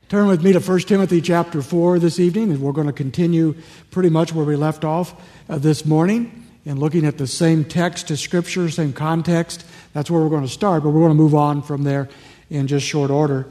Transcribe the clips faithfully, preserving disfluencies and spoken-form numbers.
Turn with me to First Timothy chapter four this evening, and we're going to continue pretty much where we left off uh, this morning and looking at the same text of Scripture, same context. That's where we're going to start, but we're going to move on from there in just short order.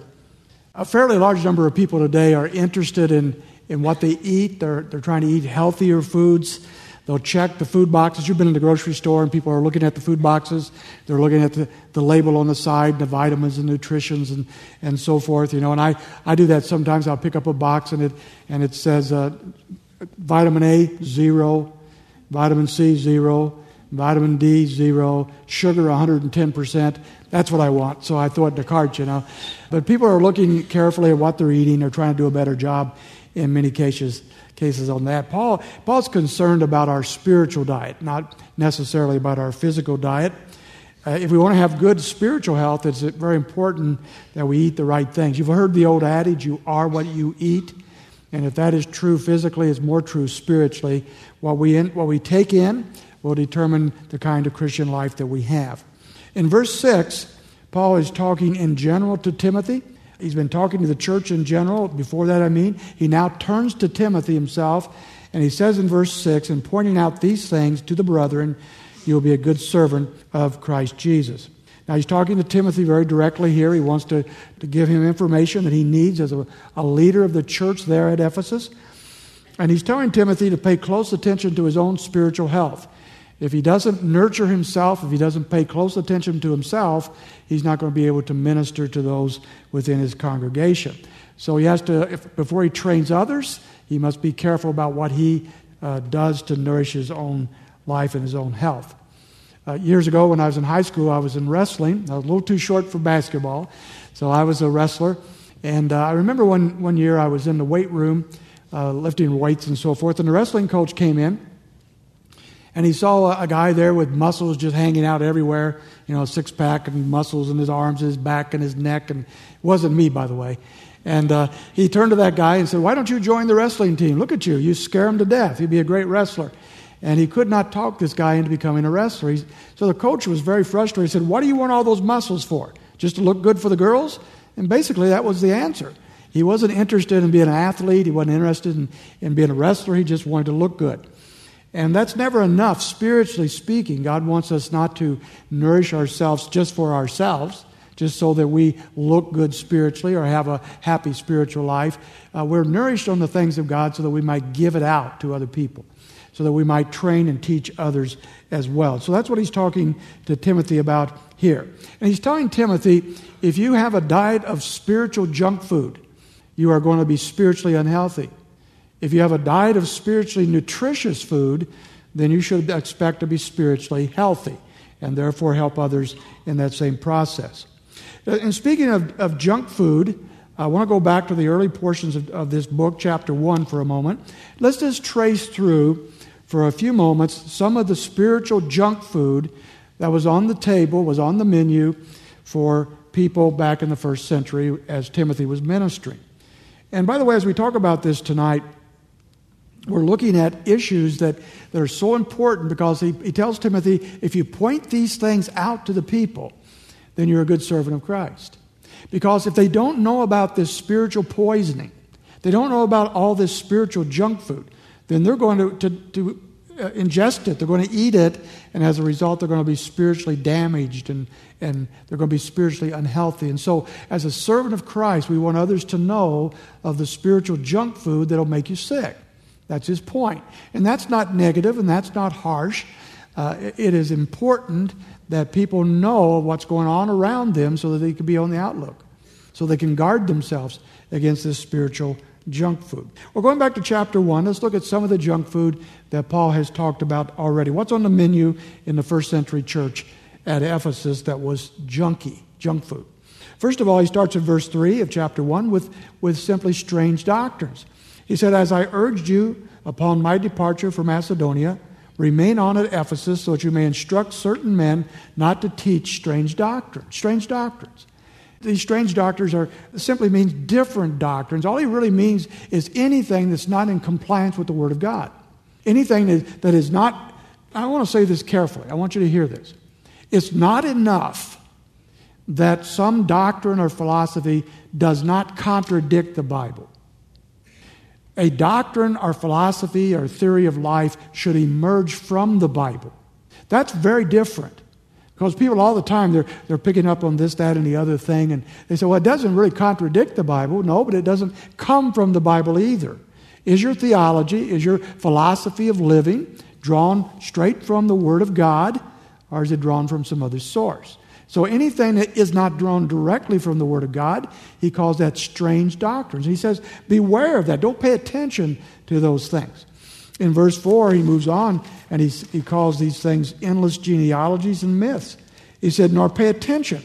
A fairly large number of people today are interested in, in what they eat. They're, they're trying to eat healthier foods. They'll check the food boxes. You've been in the grocery store and people are looking at the food boxes. They're looking at the, the label on the side, the vitamins and nutritions and, and so forth. You know, and I, I do that sometimes. I'll pick up a box and it and it says uh, vitamin A, zero, vitamin C, zero, vitamin D, zero, sugar, one hundred ten percent. That's what I want. So I throw it in the cart, you know. But people are looking carefully at what they're eating. They're trying to do a better job in many cases. cases on that. Paul Paul's concerned about our spiritual diet, not necessarily about our physical diet. Uh, if we want to have good spiritual health, it's very important that we eat the right things. You've heard the old adage, you are what you eat. And if that is true physically, it's more true spiritually. What we in, what we take in will determine the kind of Christian life that we have. In verse six, Paul is talking in general to Timothy. He's been talking to the church in general. Before that, I mean, he now turns to Timothy himself, and he says in verse six, "And pointing out these things to the brethren, you'll be a good servant of Christ Jesus." Now, he's talking to Timothy very directly here. He wants to, to give him information that he needs as a, a leader of the church there at Ephesus. And he's telling Timothy to pay close attention to his own spiritual health. If he doesn't nurture himself, if he doesn't pay close attention to himself, he's not going to be able to minister to those within his congregation. So he has to, if, before he trains others, he must be careful about what he uh, does to nourish his own life and his own health. Uh, years ago when I was in high school, I was in wrestling. I was a little too short for basketball, so I was a wrestler. And uh, I remember one, one year I was in the weight room, uh, lifting weights and so forth, and the wrestling coach came in. And he saw a guy there with muscles just hanging out everywhere, you know, six-pack and muscles in his arms, his back, and his neck. And it wasn't me, by the way. And uh, he turned to that guy and said, "Why don't you join the wrestling team? Look at you. You scare him to death. You'd be a great wrestler." And he could not talk this guy into becoming a wrestler. He's, so the coach was very frustrated. He said, "What do you want all those muscles for? Just to look good for the girls?" And basically that was the answer. He wasn't interested in being an athlete. He wasn't interested in, in being a wrestler. He just wanted to look good. And that's never enough, spiritually speaking. God wants us not to nourish ourselves just for ourselves, just so that we look good spiritually or have a happy spiritual life. Uh, we're nourished on the things of God so that we might give it out to other people, so that we might train and teach others as well. So that's what he's talking to Timothy about here. And he's telling Timothy, if you have a diet of spiritual junk food, you are going to be spiritually unhealthy. If you have a diet of spiritually nutritious food, then you should expect to be spiritually healthy and therefore help others in that same process. And speaking of, of junk food, I want to go back to the early portions of, of this book, chapter one, for a moment. Let's just trace through for a few moments some of the spiritual junk food that was on the table, was on the menu for people back in the first century as Timothy was ministering. And by the way, as we talk about this tonight, we're looking at issues that, that are so important because he, he tells Timothy, if you point these things out to the people, then you're a good servant of Christ. Because if they don't know about this spiritual poisoning, they don't know about all this spiritual junk food, then they're going to, to, to uh, ingest it, they're going to eat it, and as a result they're going to be spiritually damaged and, and they're going to be spiritually unhealthy. And so as a servant of Christ, we want others to know of the spiritual junk food that will make you sick. That's his point. And that's not negative and that's not harsh. Uh, it is important that people know what's going on around them so that they can be on the outlook, so they can guard themselves against this spiritual junk food. We're going back to chapter one. Let's look at some of the junk food that Paul has talked about already. What's on the menu in the first century church at Ephesus that was junky, junk food? First of all, he starts in verse three of chapter one with, with simply strange doctrines. He said, "As I urged you upon my departure for Macedonia, remain on at Ephesus so that you may instruct certain men not to teach strange doctrines." Strange doctrines. These strange doctrines are simply means different doctrines. All he really means is anything that's not in compliance with the Word of God. Anything that, that is not, I want to say this carefully. I want you to hear this. It's not enough that some doctrine or philosophy does not contradict the Bible. A doctrine or philosophy or theory of life should emerge from the Bible. That's very different. Because people all the time, they're, they're picking up on this, that, and the other thing. And they say, well, it doesn't really contradict the Bible. No, but it doesn't come from the Bible either. Is your theology, is your philosophy of living drawn straight from the Word of God, or is it drawn from some other source? So anything that is not drawn directly from the Word of God, he calls that strange doctrines. He says, beware of that. Don't pay attention to those things. In verse four, he moves on, and he, he calls these things endless genealogies and myths. He said, nor pay attention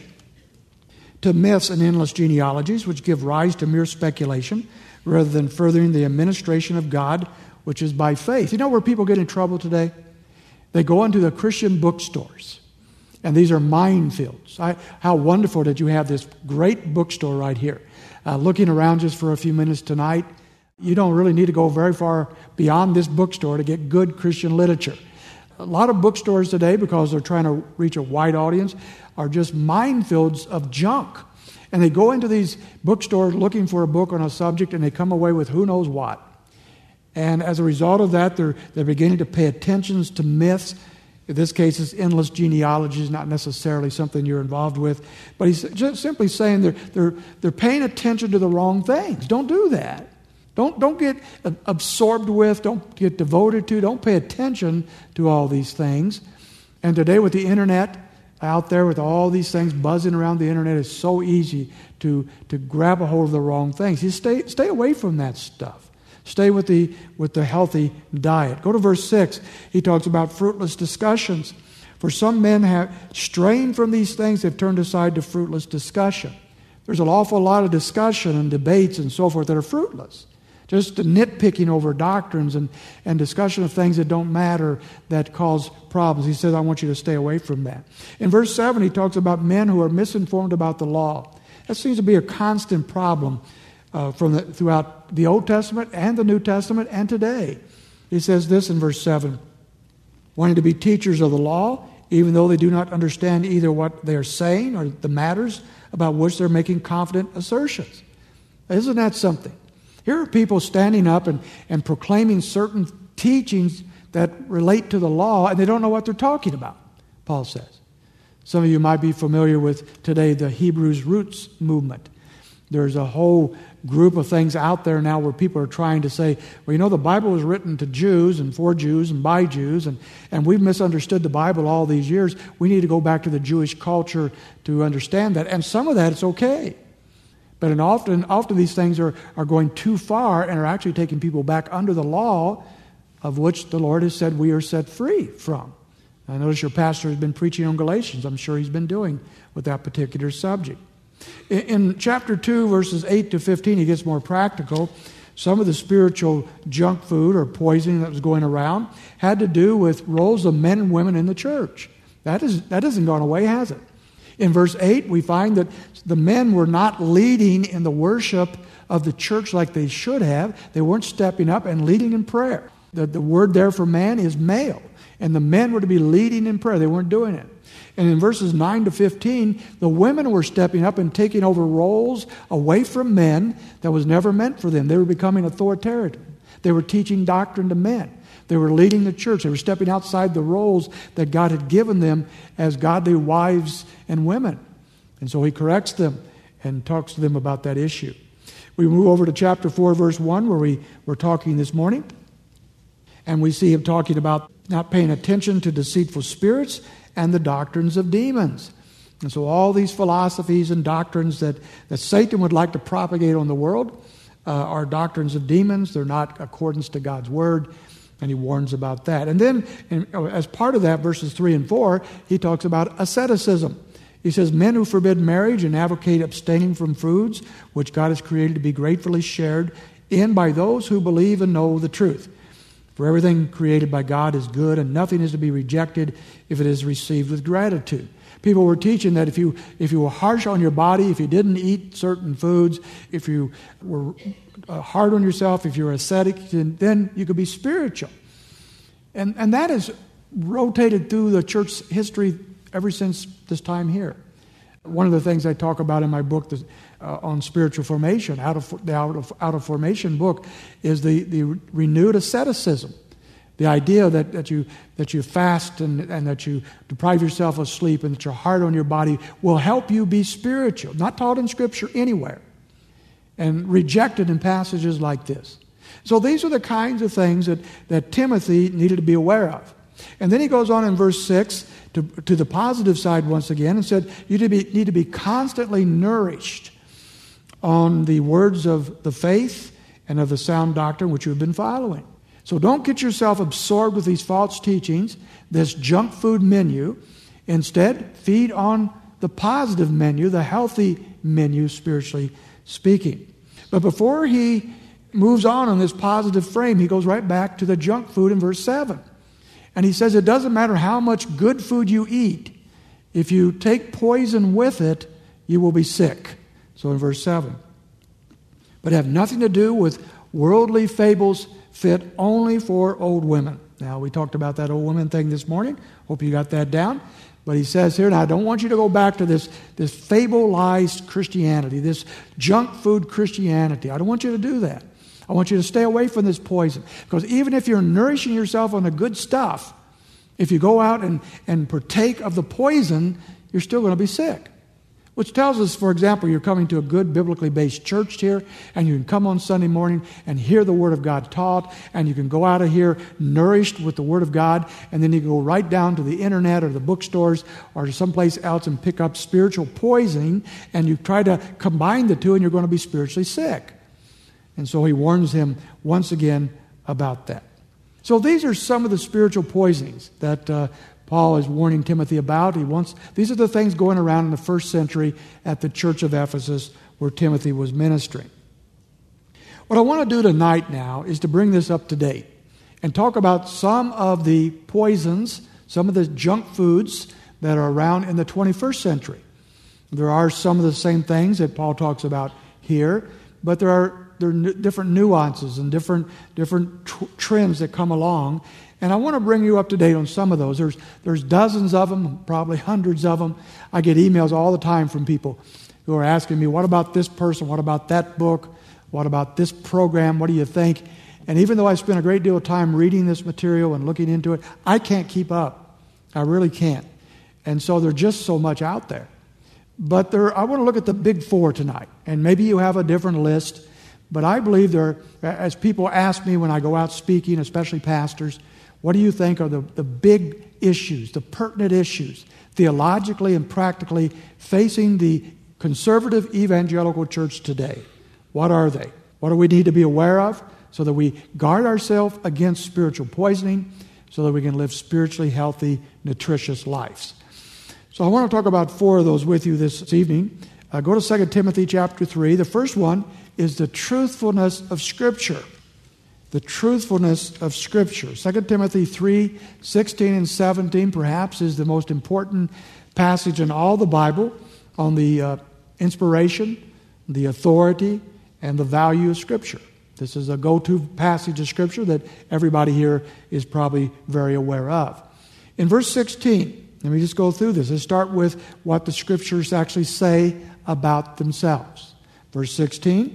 to myths and endless genealogies, which give rise to mere speculation, rather than furthering the administration of God, which is by faith. You know where people get in trouble today? They go into the Christian bookstores. And these are minefields. I, how wonderful that you have this great bookstore right here. Uh, looking around just for a few minutes tonight, you don't really need to go very far beyond this bookstore to get good Christian literature. A lot of bookstores today, because they're trying to reach a wide audience, are just minefields of junk. And they go into these bookstores looking for a book on a subject, and they come away with who knows what. And as a result of that, they're, they're beginning to pay attention to myths. In this case, it's endless genealogies, not necessarily something you're involved with. But he's just simply saying they're, they're, they're paying attention to the wrong things. Don't do that. Don't, don't get absorbed with, don't get devoted to, don't pay attention to all these things. And today with the internet out there, with all these things buzzing around the internet, it's so easy to, to grab a hold of the wrong things. You stay, stay away from that stuff. Stay with the with the healthy diet. Go to verse six. He talks about fruitless discussions. For some men have strayed from these things, they've turned aside to fruitless discussion. There's an awful lot of discussion and debates and so forth that are fruitless. Just the nitpicking over doctrines and, and discussion of things that don't matter that cause problems. He says, I want you to stay away from that. In verse seven, he talks about men who are misinformed about the law. That seems to be a constant problem Uh, from the, throughout the Old Testament and the New Testament and today. He says this in verse seven, wanting to be teachers of the law, even though they do not understand either what they are saying or the matters about which they're making confident assertions. Isn't that something? Here are people standing up and, and proclaiming certain teachings that relate to the law, and they don't know what they're talking about, Paul says. Some of you might be familiar with today the Hebrews Roots movement. There's a whole group of things out there now where people are trying to say, well, you know, the Bible was written to Jews and for Jews and by Jews, and, and we've misunderstood the Bible all these years. We need to go back to the Jewish culture to understand that. And some of that is okay. But and often, often these things are, are going too far and are actually taking people back under the law of which the Lord has said we are set free from. I notice your pastor has been preaching on Galatians. I'm sure he's been doing with that particular subject. In chapter two, verses eight to fifteen, he gets more practical. Some of the spiritual junk food or poisoning that was going around had to do with roles of men and women in the church. That is, that hasn't gone away, has it? In verse eight, we find that the men were not leading in the worship of the church like they should have. They weren't stepping up and leading in prayer. The, the word there for man is male. And the men were to be leading in prayer. They weren't doing it. And in verses nine to fifteen, the women were stepping up and taking over roles away from men that was never meant for them. They were becoming authoritarian. They were teaching doctrine to men. They were leading the church. They were stepping outside the roles that God had given them as godly wives and women. And so he corrects them and talks to them about that issue. We move over to chapter four, verse one, where we were talking this morning. And we see him talking about not paying attention to deceitful spirits and the doctrines of demons. And so all these philosophies and doctrines that, that Satan would like to propagate on the world uh, are doctrines of demons. They're not accordance to God's word, and he warns about that. And then in, as part of that, verses three and four, he talks about asceticism. He says, men who forbid marriage and advocate abstaining from foods which God has created to be gratefully shared in by those who believe and know the truth. For everything created by God is good, and nothing is to be rejected if it is received with gratitude. People were teaching that if you if you were harsh on your body, if you didn't eat certain foods, if you were uh, hard on yourself, if you were ascetic, then you could be spiritual. And, and that has rotated through the church history ever since this time here. One of the things I talk about in my book the, uh, on spiritual formation, out of the out of, out of formation book, is the, the renewed asceticism. The idea that, that you that you fast and, and that you deprive yourself of sleep and that your heart on your body will help you be spiritual. Not taught in Scripture anywhere. And rejected in passages like this. So these are the kinds of things that, that Timothy needed to be aware of. And then he goes on in verse six to, to the positive side once again and said, you need to, be, need to be constantly nourished on the words of the faith and of the sound doctrine which you've been following. So don't get yourself absorbed with these false teachings, this junk food menu. Instead, feed on the positive menu, the healthy menu, spiritually speaking. But before he moves on in this positive frame, he goes right back to the junk food in verse seven. And he says it doesn't matter how much good food you eat. If you take poison with it, you will be sick. So in verse seven. But have nothing to do with worldly fables fit only for old women. Now, we talked about that old woman thing this morning. Hope you got that down. But he says here, now I don't want you to go back to this, this fableized Christianity, this junk food Christianity. I don't want you to do that. I want you to stay away from this poison. Because even if you're nourishing yourself on the good stuff, if you go out and, and partake of the poison, you're still going to be sick. Which tells us, for example, you're coming to a good biblically based church here, and you can come on Sunday morning and hear the Word of God taught, and you can go out of here nourished with the Word of God, and then you can go right down to the internet or the bookstores or to someplace else and pick up spiritual poison, and you try to combine the two, and you're going to be spiritually sick. And so he warns him once again about that. So these are some of the spiritual poisonings that uh, Paul is warning Timothy about. He wants these are the things going around in the first century at the church of Ephesus where Timothy was ministering. What I want to do tonight now is to bring this up to date and talk about some of the poisons, some of the junk foods that are around in the twenty-first century. There are some of the same things that Paul talks about here, but there are there are different nuances and different different tr- trends that come along. And I want to bring you up to date on some of those. There's there's dozens of them, probably hundreds of them. I get emails all the time from people who are asking me, what about this person? What about that book? What about this program? What do you think? And even though I spend a great deal of time reading this material and looking into it, I can't keep up. I really can't. And so there's just so much out there. But there, I want to look at the big four tonight. And maybe you have a different list. But I believe there, as people ask me when I go out speaking, especially pastors, what do you think are the, the big issues, the pertinent issues, theologically and practically facing the conservative evangelical church today? What are they? What do we need to be aware of so that we guard ourselves against spiritual poisoning, so that we can live spiritually healthy, nutritious lives? So I want to talk about four of those with you this evening. Uh, go to Second Timothy chapter three. The first one is the truthfulness of Scripture. The truthfulness of Scripture. Second Timothy three, sixteen and seventeen perhaps is the most important passage in all the Bible on the uh, inspiration, the authority, and the value of Scripture. This is a go-to passage of Scripture that everybody here is probably very aware of. In verse sixteen, let me just go through this. Let's start with what the Scriptures actually say about themselves. Verse sixteen,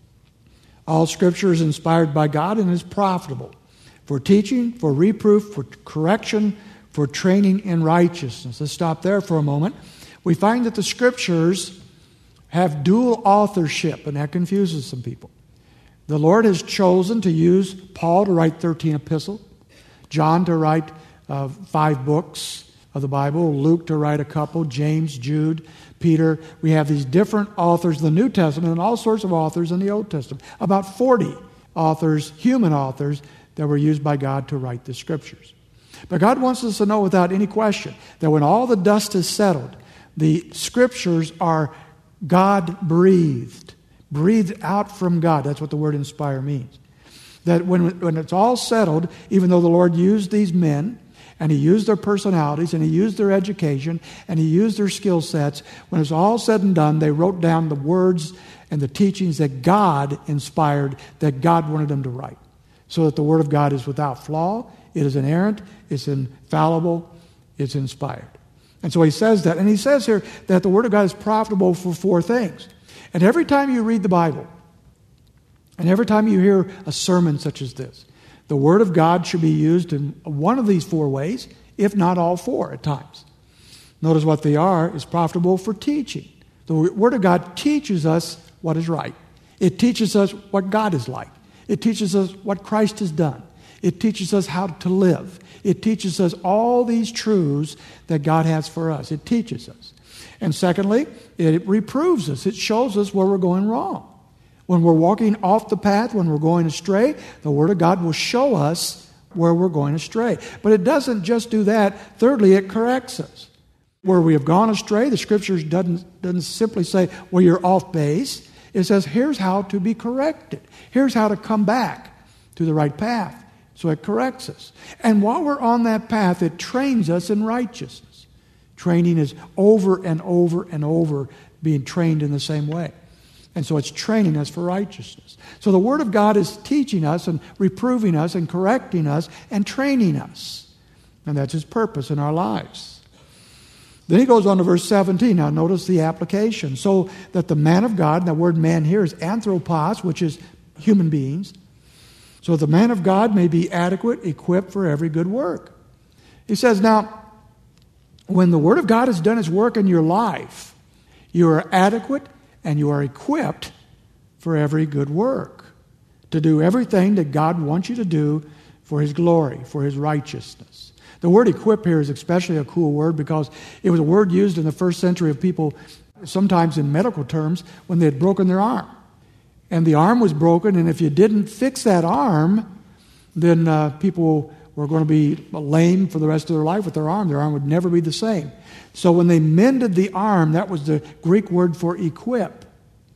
all Scripture is inspired by God and is profitable for teaching, for reproof, for correction, for training in righteousness. Let's stop there for a moment. We find that the Scriptures have dual authorship, and that confuses some people. The Lord has chosen to use Paul to write thirteen epistles, John to write uh, five books of the Bible, Luke to write a couple, James, Jude, Peter. We have these different authors in the New Testament and all sorts of authors in the Old Testament. About forty authors, human authors, that were used by God to write the Scriptures. But God wants us to know without any question that when all the dust is settled, the Scriptures are God-breathed, breathed out from God. That's what the word inspire means. That when, when it's all settled, even though the Lord used these men, and He used their personalities, and He used their education, and He used their skill sets, when it's all said and done, they wrote down the words and the teachings that God inspired, that God wanted them to write. So that the Word of God is without flaw, it is inerrant, it's infallible, it's inspired. And so he says that. And he says here that the Word of God is profitable for four things. And every time you read the Bible, and every time you hear a sermon such as this, the Word of God should be used in one of these four ways, if not all four at times. Notice what they are. Is profitable for teaching. The Word of God teaches us what is right. It teaches us what God is like. It teaches us what Christ has done. It teaches us how to live. It teaches us all these truths that God has for us. It teaches us. And secondly, it reproves us. It shows us where we're going wrong. When we're walking off the path, when we're going astray, the Word of God will show us where we're going astray. But it doesn't just do that. Thirdly, it corrects us. Where we have gone astray, the Scriptures doesn't, doesn't simply say, well, you're off base. It says, here's how to be corrected. Here's how to come back to the right path. So it corrects us. And while we're on that path, it trains us in righteousness. Training is over and over and over being trained in the same way. And so it's training us for righteousness. So the Word of God is teaching us and reproving us and correcting us and training us. And that's His purpose in our lives. Then he goes on to verse seventeen. Now notice the application. So that the man of God, and the word man here is anthropos, which is human beings. So the man of God may be adequate, equipped for every good work. He says, now, when the Word of God has done its work in your life, you are adequate and you are equipped for every good work. To do everything that God wants you to do for His glory, for His righteousness. The word equip here is especially a cool word because it was a word used in the first century of people, sometimes in medical terms, when they had broken their arm. And the arm was broken, and if you didn't fix that arm, then uh, people were going to be lame for the rest of their life with their arm. Their arm would never be the same. So when they mended the arm, that was the Greek word for equip.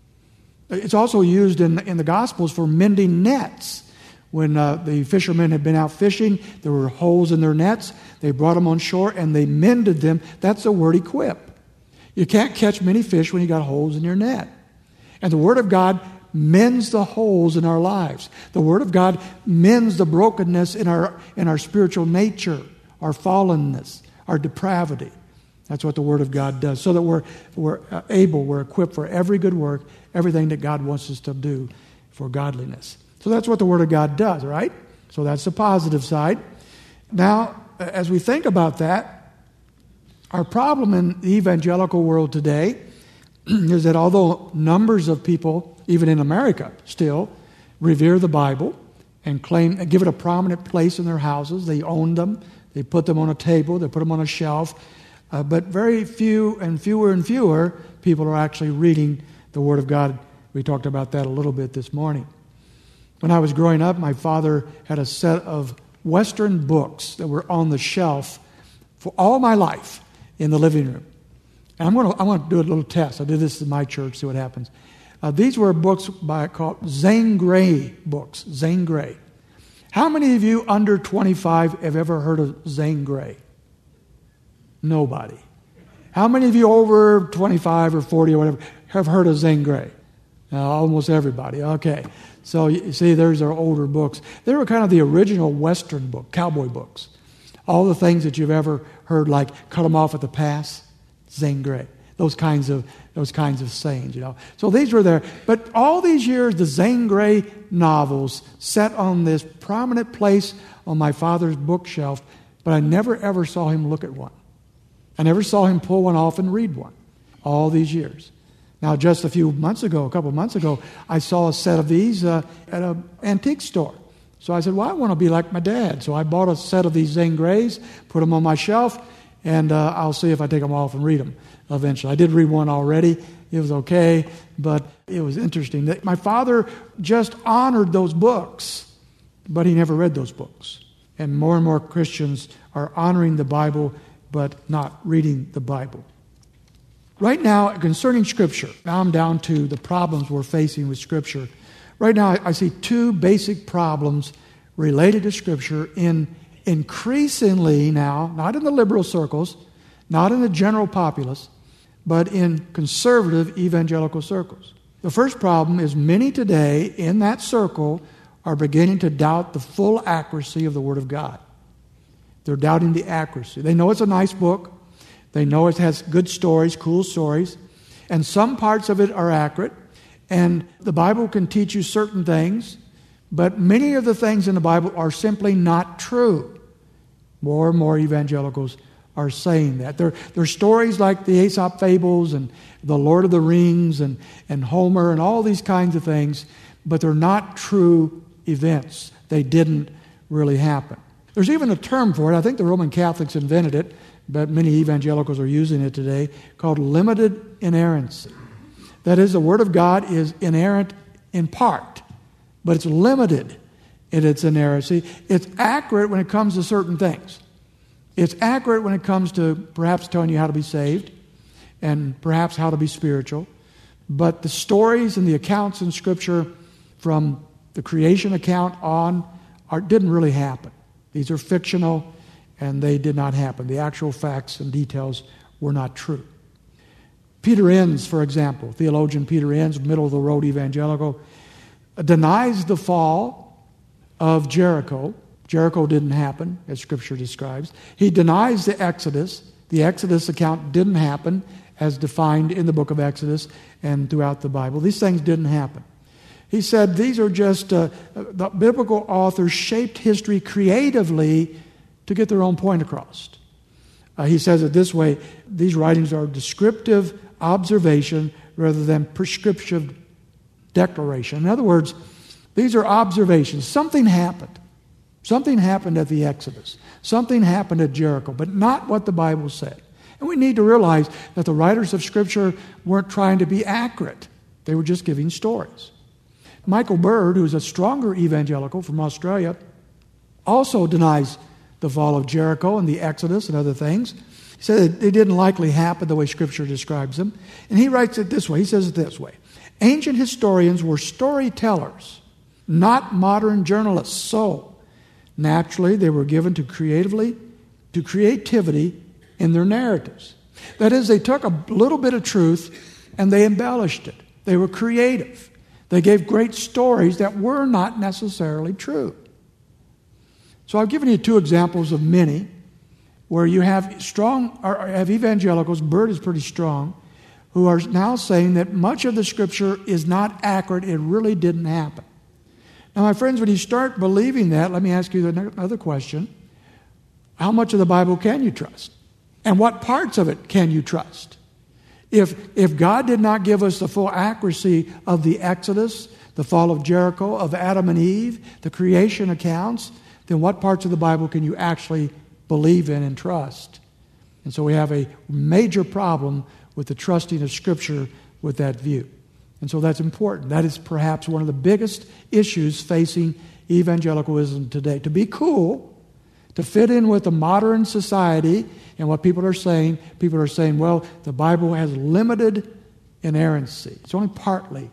It's also used in, in the Gospels for mending nets. When uh, the fishermen had been out fishing, there were holes in their nets. They brought them on shore, and they mended them. That's the word equip. You can't catch many fish when you got holes in your net. And the Word of God mends the holes in our lives. The Word of God mends the brokenness in our in our spiritual nature, our fallenness, our depravity. That's what the Word of God does, so that we're we're able, we're equipped for every good work, everything that God wants us to do for godliness. So that's what the Word of God does, right? So that's the positive side. Now, as we think about that, our problem in the evangelical world today is that although numbers of people, even in America still, revere the Bible and claim and give it a prominent place in their houses, they own them, they put them on a table, they put them on a shelf, uh, but very few and fewer and fewer people are actually reading the Word of God. We talked about that a little bit this morning. When I was growing up, my father had a set of Western books that were on the shelf for all my life in the living room. And I'm going to, I want to do a little test. I did this in my church, see what happens. Uh, these were books by called Zane Grey books. Zane Grey. How many of you under twenty-five have ever heard of Zane Grey? Nobody. How many of you over twenty-five or forty or whatever have heard of Zane Grey? Uh, almost everybody. Okay. So you see, there's our older books. They were kind of the original Western book, cowboy books. All the things that you've ever heard, like cut them off at the pass, Zane Grey. Those kinds of those kinds of sayings, you know. So these were there. But all these years, the Zane Grey novels sat on this prominent place on my father's bookshelf, but I never ever saw him look at one. I never saw him pull one off and read one. All these years. Now, just a few months ago, a couple of months ago, I saw a set of these uh, at an antique store. So I said, well, I want to be like my dad. So I bought a set of these Zane Greys, put them on my shelf, and uh, I'll see if I take them off and read them eventually. I did read one already. It was okay, but it was interesting. That my father just honored those books, but he never read those books. And more and more Christians are honoring the Bible, but not reading the Bible. Right now, concerning Scripture, now I'm down to the problems we're facing with Scripture. Right now, I see two basic problems related to Scripture in increasingly now, not in the liberal circles, not in the general populace, but in conservative evangelical circles. The first problem is many today in that circle are beginning to doubt the full accuracy of the Word of God. They're doubting the accuracy. They know it's a nice book. They know it has good stories, cool stories, and some parts of it are accurate. And the Bible can teach you certain things, but many of the things in the Bible are simply not true. More and more evangelicals are saying that. There, there are stories like the Aesop fables and the Lord of the Rings and, and Homer and all these kinds of things, but they're not true events. They didn't really happen. There's even a term for it. I think the Roman Catholics invented it, but many evangelicals are using it today, called limited inerrancy. That is, the Word of God is inerrant in part, but it's limited in its inerrancy. It's accurate when it comes to certain things. It's accurate when it comes to perhaps telling you how to be saved and perhaps how to be spiritual. But the stories and the accounts in Scripture from the creation account on are, didn't really happen. These are fictional, and they did not happen. The actual facts and details were not true. Peter Enns, for example, theologian Peter Enns, middle-of-the-road evangelical, denies the fall of Jericho. Jericho didn't happen, as Scripture describes. He denies the Exodus. The Exodus account didn't happen, as defined in the book of Exodus and throughout the Bible. These things didn't happen. He said these are just, uh, the biblical authors shaped history creatively to get their own point across. Uh, he says it this way: these writings are descriptive observation rather than prescriptive declaration. In other words, these are observations. Something happened. Something happened at the Exodus. Something happened at Jericho, but not what the Bible said. And we need to realize that the writers of Scripture weren't trying to be accurate. They were just giving stories. Michael Bird, who's a stronger evangelical from Australia, also denies the fall of Jericho and the Exodus and other things. He said they didn't likely happen the way Scripture describes them. And he writes it this way. He says it this way: ancient historians were storytellers, not modern journalists. So, naturally, they were given to creatively, to creativity in their narratives. That is, they took a little bit of truth and they embellished it. They were creative. They gave great stories that were not necessarily true. So I've given you two examples of many where you have strong, or have evangelicals, Bird is pretty strong, who are now saying that much of the Scripture is not accurate. It really didn't happen. Now, my friends, when you start believing that, let me ask you another question. How much of the Bible can you trust? And what parts of it can you trust? If, if God did not give us the full accuracy of the Exodus, the fall of Jericho, of Adam and Eve, the creation accounts, then what parts of the Bible can you actually believe in and trust? And so we have a major problem with the trusting of Scripture with that view. And so that's important. That is perhaps one of the biggest issues facing evangelicalism today. To be cool, to fit in with the modern society and what people are saying, people are saying, well, the Bible has limited inerrancy. It's only partly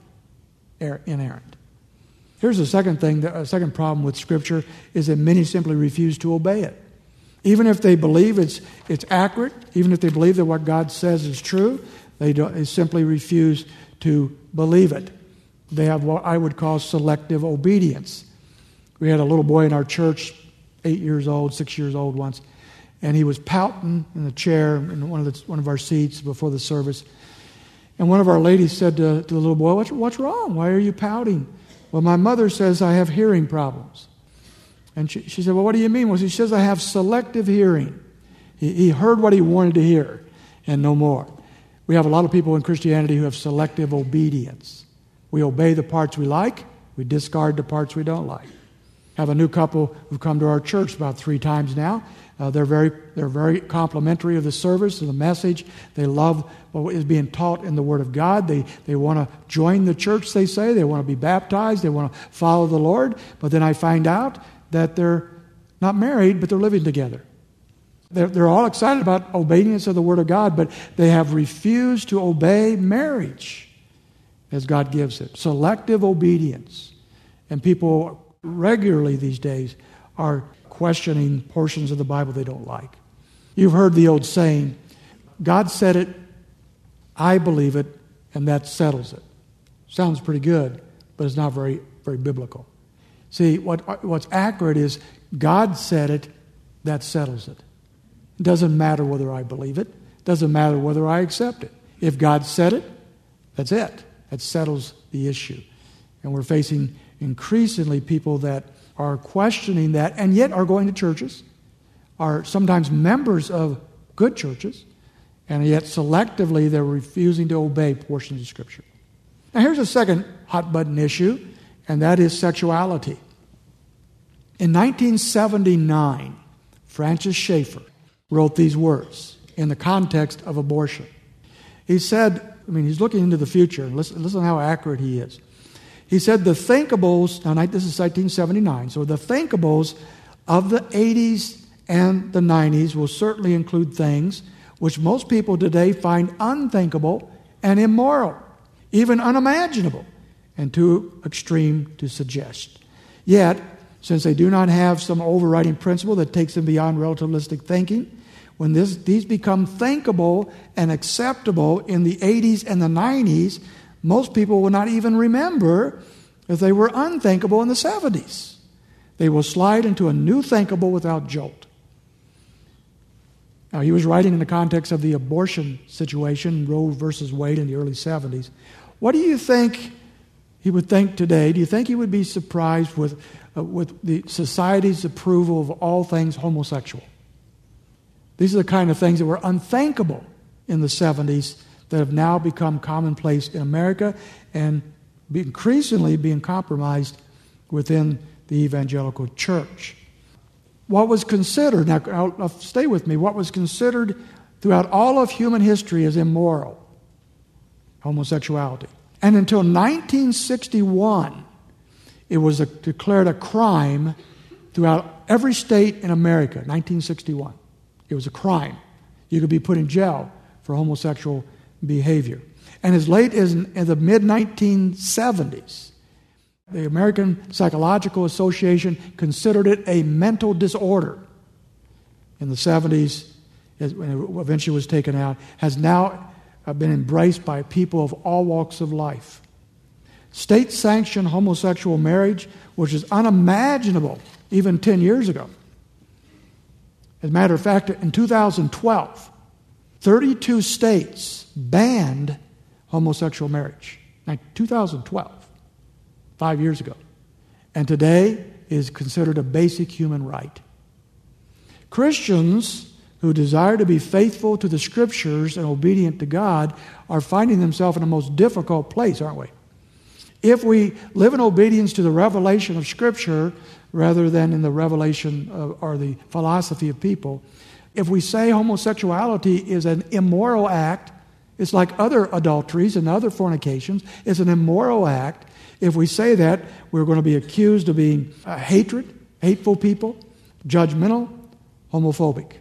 inerrant. Here's the second thing, the second problem with Scripture is that many simply refuse to obey it. Even if they believe it's it's accurate, even if they believe that what God says is true, they, don't, they simply refuse to believe it. They have what I would call selective obedience. We had a little boy in our church, eight years old, six years old once, and he was pouting in the chair in one of the, one of our seats before the service. And one of our ladies said to, to the little boy, what's, what's wrong? Why are you pouting? Well, my mother says I have hearing problems. And she, she said, well, what do you mean? Well, she says I have selective hearing. He, he heard what he wanted to hear and no more. We have a lot of people in Christianity who have selective obedience. We obey the parts we like. We discard the parts we don't like. I have a new couple who've come to our church about three times now. Uh, they're very they're very complimentary of the service and the message. They love what is being taught in the Word of God. They they want to join the church, they say. They want to be baptized. They want to follow the Lord. But then I find out that they're not married, but they're living together. They're, they're all excited about obedience of the Word of God, but they have refused to obey marriage as God gives it. Selective obedience. And people regularly these days are questioning portions of the Bible they don't like. You've heard the old saying, God said it, I believe it, and that settles it. Sounds pretty good, but it's not very, very biblical. See, what what's accurate is God said it, that settles it. It doesn't matter whether I believe it. It Doesn't matter whether I accept it. If God said it, that's it. That settles the issue. And we're facing increasingly people that are questioning that and yet are going to churches, are sometimes members of good churches, and yet selectively they're refusing to obey portions of Scripture. Now here's a second hot-button issue, and that is sexuality. In nineteen seventy-nine, Francis Schaeffer wrote these words in the context of abortion. He said, I mean, he's looking into the future. Listen, listen how accurate he is. He said, the thinkables, now this is nineteen seventy-nine, so the thinkables of the eighties and the nineties will certainly include things which most people today find unthinkable and immoral, even unimaginable, and too extreme to suggest. Yet, since they do not have some overriding principle that takes them beyond relativistic thinking, when this, these become thinkable and acceptable in the eighties and the nineties, most people will not even remember if they were unthinkable in the seventies. They will slide into a new thinkable without jolt. Now, he was writing in the context of the abortion situation, Roe versus Wade in the early seventies. What do you think he would think today? Do you think he would be surprised with, uh, with the society's approval of all things homosexual? These are the kind of things that were unthinkable in the seventies that have now become commonplace in America and be increasingly being compromised within the evangelical church. What was considered, now I'll, I'll stay with me, what was considered throughout all of human history as immoral, homosexuality. And until nineteen sixty-one, it was a, declared a crime throughout every state in America, nineteen sixty-one. It was a crime. You could be put in jail for homosexual behavior. And as late as in, in the mid nineteen seventies, the American Psychological Association considered it a mental disorder. In the seventies, when it eventually was taken out, has now been embraced by people of all walks of life. State-sanctioned homosexual marriage, which is unimaginable even ten years ago. As a matter of fact, in two thousand twelve, thirty-two states banned homosexual marriage. Now, two thousand twelve, five years ago. And today is considered a basic human right. Christians who desire to be faithful to the Scriptures and obedient to God are finding themselves in a most difficult place, aren't we? If we live in obedience to the revelation of Scripture rather than in the revelation of, or the philosophy of people, if we say homosexuality is an immoral act, it's like other adulteries and other fornications, it's an immoral act. If we say that, we're going to be accused of being uh, hatred, hateful people, judgmental, homophobic.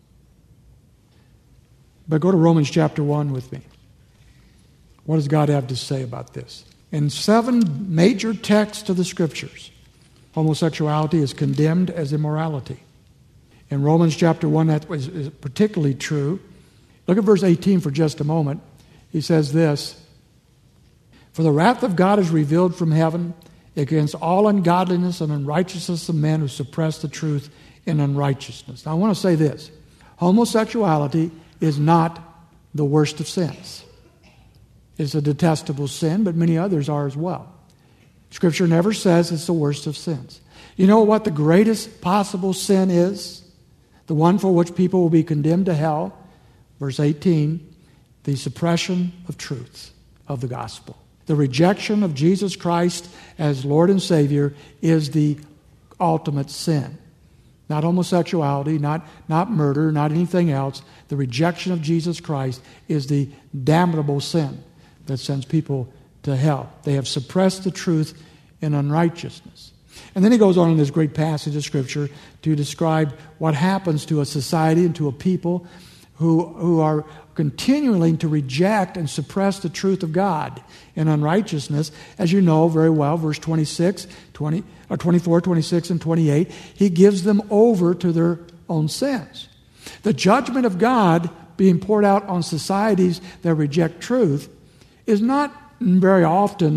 But go to Romans chapter one with me. What does God have to say about this? In seven major texts of the Scriptures, homosexuality is condemned as immorality. In Romans chapter one, that is, is particularly true. Look at verse eighteen for just a moment. He says this, "For the wrath of God is revealed from heaven against all ungodliness and unrighteousness of men who suppress the truth in unrighteousness." Now I want to say this. Homosexuality is not the worst of sins. It's a detestable sin, but many others are as well. Scripture never says it's the worst of sins. You know what the greatest possible sin is? The one for which people will be condemned to hell? Verse eighteen, the suppression of truth of the gospel. The rejection of Jesus Christ as Lord and Savior is the ultimate sin. Not homosexuality, not, not murder, not anything else. The rejection of Jesus Christ is the damnable sin that sends people to hell. They have suppressed the truth in unrighteousness. And then he goes on in this great passage of Scripture to describe what happens to a society and to a people who, who are continuing to reject and suppress the truth of God in unrighteousness. As you know very well, verse twenty-six, twenty, or twenty-four, twenty-six, and twenty-eight, he gives them over to their own sins. The judgment of God being poured out on societies that reject truth is not very often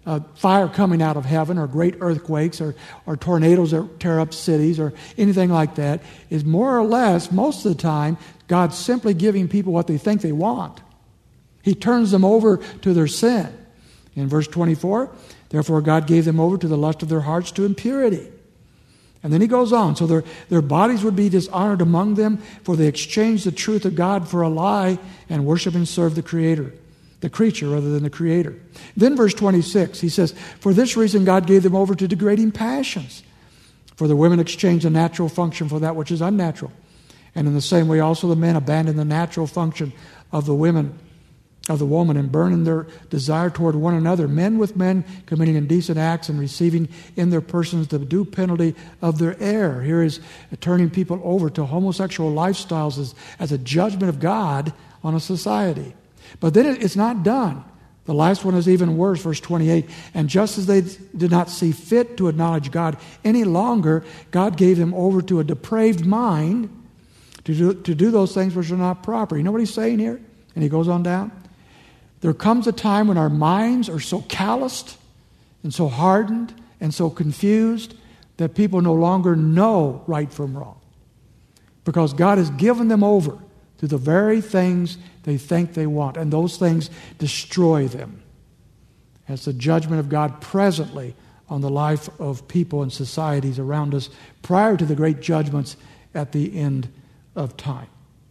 uh, fire coming out of heaven or great earthquakes or, or tornadoes that tear up cities or anything like that is more or less, most of the time, God simply giving people what they think they want. He turns them over to their sin. In verse twenty-four, therefore God gave them over to the lust of their hearts to impurity. And then he goes on. So their, their bodies would be dishonored among them, for they exchanged the truth of God for a lie and worship and serve the Creator, the creature rather than the Creator. Then verse twenty-six, he says, for this reason God gave them over to degrading passions. For the women exchanged the natural function for that which is unnatural. And in the same way also the men abandoned the natural function of the women, of the woman, and burn in their desire toward one another, men with men committing indecent acts and receiving in their persons the due penalty of their error. Here is turning people over to homosexual lifestyles as, as a judgment of God on a society. But then it's not done. The last one is even worse, verse twenty-eight. And just as they did not see fit to acknowledge God any longer, God gave them over to a depraved mind to do, to do those things which are not proper. You know what he's saying here? And he goes on down. There comes a time when our minds are so calloused and so hardened and so confused that people no longer know right from wrong. Because God has given them over to the very things they think they want. And those things destroy them. That's the judgment of God presently on the life of people and societies around us prior to the great judgments at the end of time.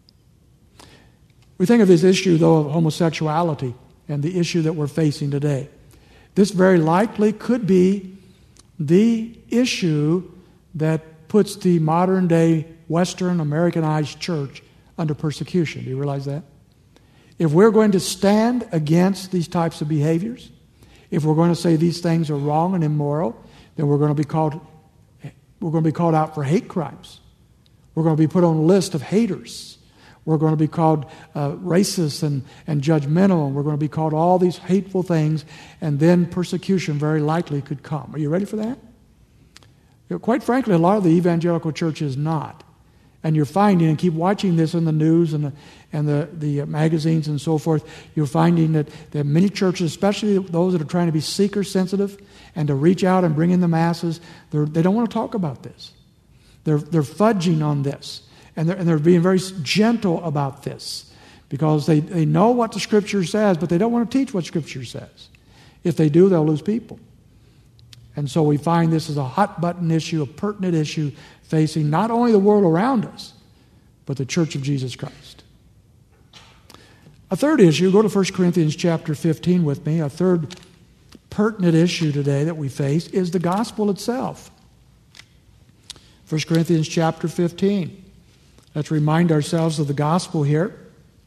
We think of this issue, though, of homosexuality and the issue that we're facing today. This very likely could be the issue that puts the modern-day Western Americanized church under persecution. Do you realize that? If we're going to stand against these types of behaviors, if we're going to say these things are wrong and immoral, then we're going to be called, we're going to be called out for hate crimes. We're going to be put on a list of haters. We're going to be called uh, racist and, and judgmental. And we're going to be called all these hateful things. And then persecution very likely could come. Are you ready for that? You know, quite frankly, a lot of the evangelical church is not. And you're finding, and keep watching this in the news and the, and the, the magazines and so forth, you're finding that, that many churches, especially those that are trying to be seeker-sensitive and to reach out and bring in the masses, they don't want to talk about this. They're, they're fudging on this. And they're, and they're being very gentle about this because they, they know what the Scripture says, but they don't want to teach what Scripture says. If they do, they'll lose people. And so we find this is a hot-button issue, a pertinent issue facing not only the world around us, but the Church of Jesus Christ. A third issue, go to First Corinthians chapter fifteen with me. A third pertinent issue today that we face is the gospel itself. First Corinthians chapter fifteen. Let's remind ourselves of the gospel here.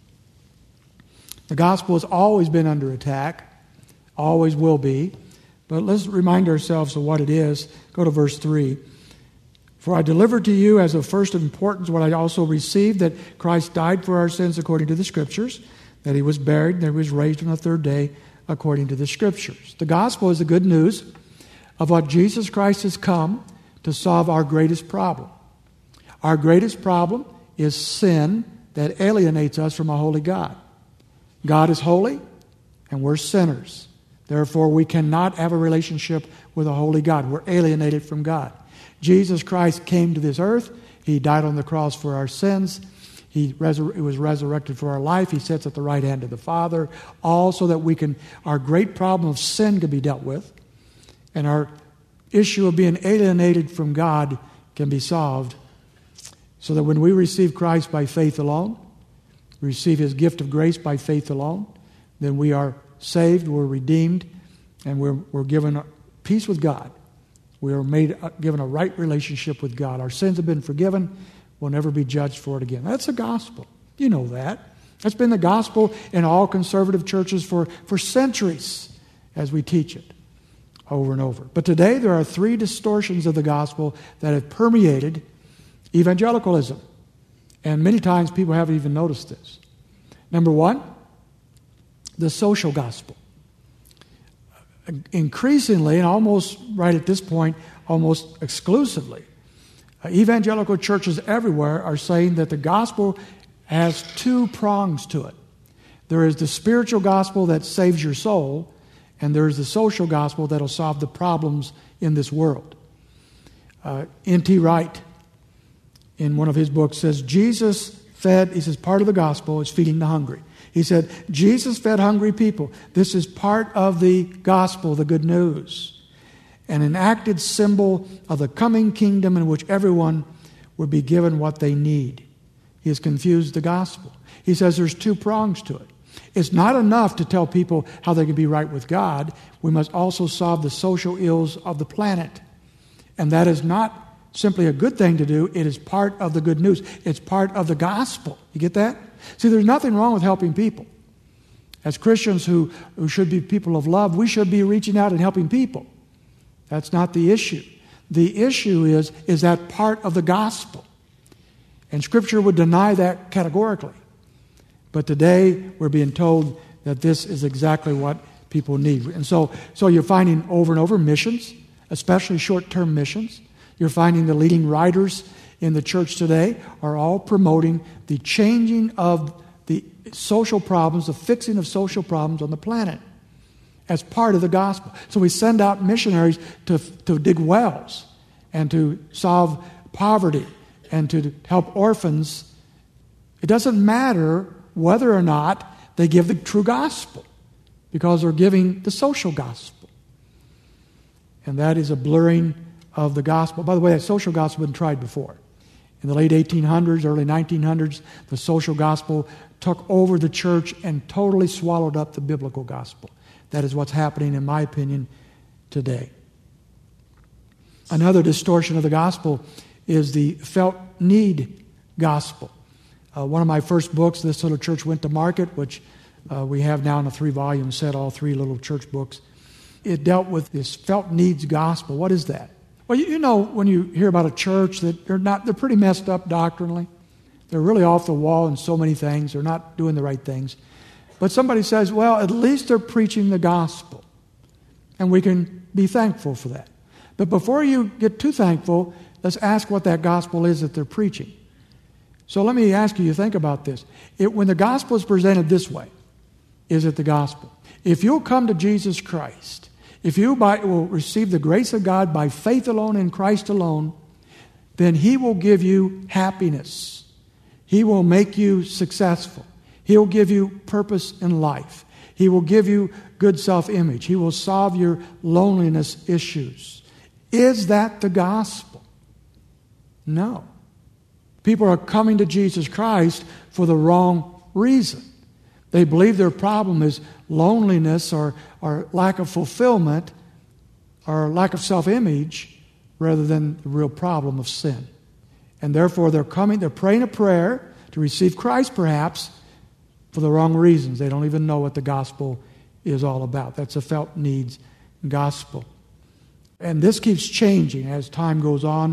The gospel has always been under attack, always will be. But let's remind ourselves of what it is. Go to verse three. For I delivered to you as of first importance what I also received, that Christ died for our sins according to the Scriptures, that he was buried, and that he was raised on the third day according to the Scriptures. The gospel is the good news of what Jesus Christ has come to solve our greatest problem. Our greatest problem is sin that alienates us from a holy God. God is holy, and we're sinners. Therefore, we cannot have a relationship with a holy God. We're alienated from God. Jesus Christ came to this earth. He died on the cross for our sins. He, resur- he was resurrected for our life. He sits at the right hand of the Father, all so that we can, our great problem of sin can be dealt with, and our issue of being alienated from God can be solved. So that when we receive Christ by faith alone, receive His gift of grace by faith alone, then we are saved, we're redeemed, and we're, we're given peace with God. We are made given a right relationship with God. Our sins have been forgiven. We'll never be judged for it again. That's the gospel. You know that. That's been the gospel in all conservative churches for, for centuries as we teach it over and over. But today there are three distortions of the gospel that have permeated evangelicalism. And many times people haven't even noticed this. Number one, the social gospel. Increasingly, and almost right at this point, almost exclusively, uh, evangelical churches everywhere are saying that the gospel has two prongs to it. There is the spiritual gospel that saves your soul, and there is the social gospel that will solve the problems in this world. Uh, N T Wright, in one of his books, says, Jesus fed, he says, part of the gospel is feeding the hungry. He said, Jesus fed hungry people. This is part of the gospel, the good news. An enacted symbol of the coming kingdom in which everyone would be given what they need. He has confused the gospel. He says there's two prongs to it. It's not enough to tell people how they can be right with God. We must also solve the social ills of the planet. And that is not simply a good thing to do. It is part of the good news. It's part of the gospel. You get that? See, there's nothing wrong with helping people. As Christians who, who should be people of love, we should be reaching out and helping people. That's not the issue. The issue is, is that part of the gospel. And Scripture would deny that categorically. But today, we're being told that this is exactly what people need. And so, so you're finding over and over missions, especially short-term missions. You're finding the leading writers in the church today are all promoting the changing of the social problems, the fixing of social problems on the planet as part of the gospel. So we send out missionaries to, to dig wells and to solve poverty and to help orphans. It doesn't matter whether or not they give the true gospel, because they're giving the social gospel. And that is a blurring of the gospel. By the way, that social gospel had been tried before. In the late eighteen hundreds, early nineteen hundreds, the social gospel took over the church and totally swallowed up the biblical gospel. That is what's happening, in my opinion, today. Another distortion of the gospel is the felt need gospel. Uh, one of my first books, This Little Church Went to Market, which uh, we have now in a three-volume set, all three little church books, it dealt with this felt needs gospel. What is that? Well, you, you know, when you hear about a church that they're not, they're pretty messed up doctrinally. They're really off the wall in so many things. They're not doing the right things. But somebody says, well, at least they're preaching the gospel. And we can be thankful for that. But before you get too thankful, let's ask what that gospel is that they're preaching. So let me ask you, you think about this. It, when the gospel is presented this way, is it the gospel? If you'll come to Jesus Christ, if you by, will receive the grace of God by faith alone in Christ alone, then He will give you happiness. He will make you successful. He will give you purpose in life. He will give you good self-image. He will solve your loneliness issues. Is that the gospel? No. People are coming to Jesus Christ for the wrong reason. They believe their problem is loneliness or, or lack of fulfillment or lack of self-image rather than the real problem of sin. And therefore they're coming, they're praying a prayer to receive Christ perhaps for the wrong reasons. They don't even know what the gospel is all about. That's a felt needs gospel. And this keeps changing as time goes on.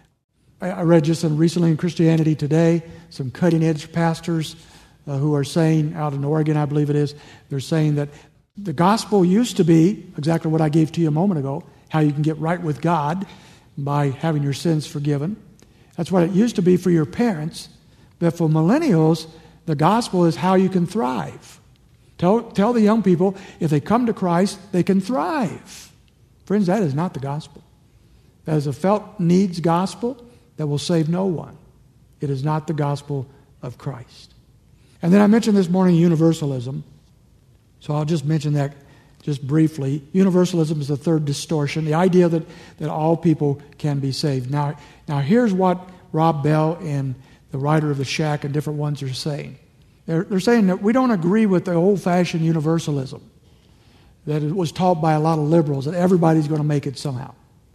I read just recently in Christianity Today, some cutting-edge pastors uh, who are saying, out in Oregon, I believe it is, they're saying that the gospel used to be exactly what I gave to you a moment ago, how you can get right with God by having your sins forgiven. That's what it used to be for your parents. But for millennials, the gospel is how you can thrive. Tell, tell the young people, if they come to Christ, they can thrive. Friends, that is not the gospel. That is a felt needs gospel that will save no one. It is not the gospel of Christ. And then I mentioned this morning universalism. So I'll just mention that just briefly. Universalism is the third distortion, the idea that, that all people can be saved. Now, now here's what Rob Bell and the writer of The Shack and different ones are saying. They're, they're saying that we don't agree with the old-fashioned universalism that it was taught by a lot of liberals, that everybody's going to make it somehow.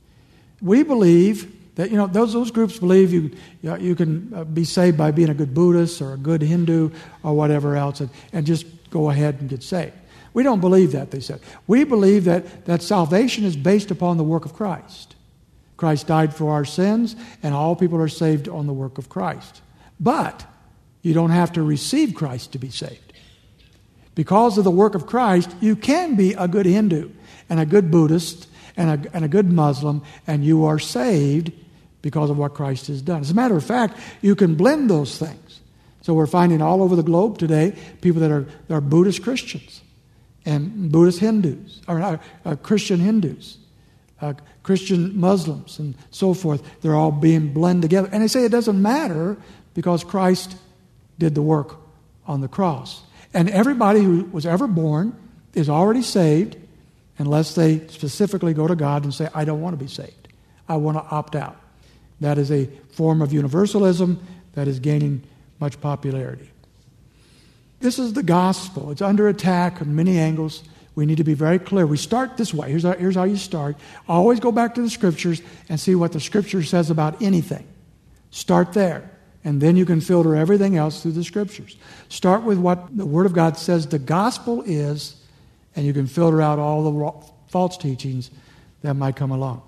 We believe that, you know, those those groups believe you you, know, you can be saved by being a good Buddhist or a good Hindu or whatever else and, and just go ahead and get saved. We don't believe that, they said. We believe that, that salvation is based upon the work of Christ. Christ died for our sins, and all people are saved on the work of Christ. But you don't have to receive Christ to be saved. Because of the work of Christ, you can be a good Hindu and a good Buddhist and a, and a good Muslim, and you are saved because of what Christ has done. As a matter of fact, you can blend those things. So we're finding all over the globe today people that are, that are Buddhist Christians. and Buddhist Hindus, or uh, uh, Christian Hindus, uh, Christian Muslims, and so forth. They're all being blended together. And they say it doesn't matter because Christ did the work on the cross. And everybody who was ever born is already saved unless they specifically go to God and say, I don't want to be saved. I want to opt out. That is a form of universalism that is gaining much popularity. This is the gospel. It's under attack on many angles. We need to be very clear. We start this way. Here's how, here's how you start. Always go back to the Scriptures and see what the Scripture says about anything. Start there. And then you can filter everything else through the Scriptures. Start with what the Word of God says the gospel is, and you can filter out all the false teachings that might come along.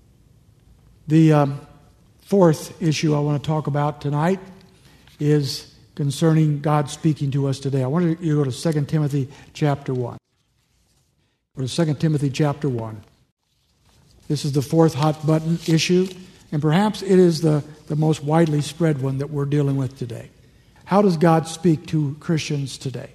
The um, fourth issue I want to talk about tonight is concerning God speaking to us today. I want you to go to Second Timothy chapter one. Go to Second Timothy chapter one. This is the fourth hot button issue, and perhaps it is the, the most widely spread one that we're dealing with today. How does God speak to Christians today?